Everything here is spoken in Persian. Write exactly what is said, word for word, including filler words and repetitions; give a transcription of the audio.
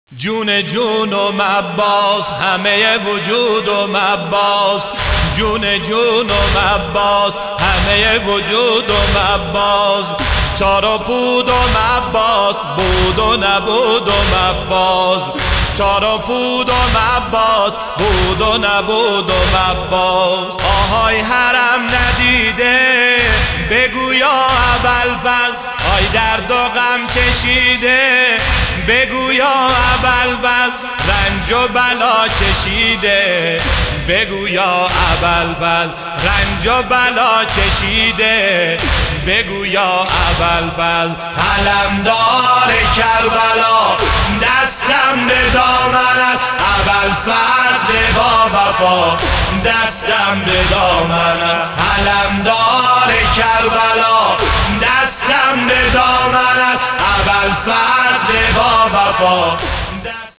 جون جونم عباس، همه وجودم عباس. جون جونم عباس، همه وجودم عباس. چار و پودم عباس، بود و نبودم عباس. چار و پودم عباس، بود و نبودم عباس. آهای حرم ندیده، بگو یا ابوالفضل. آی درد و غم چشیده، بگو یا ابوالفضل. رنج و بلا چشیده، بگو یا ابوالفضل. رنج و بلا چشیده، بگو یا ابوالفضل. علمدار کربلا، دستم به دامنت. ابوالفضل با وفا، دستم به دامنت. علمدار کربلا، دستم به دامنت. ابوالفضل با وفا.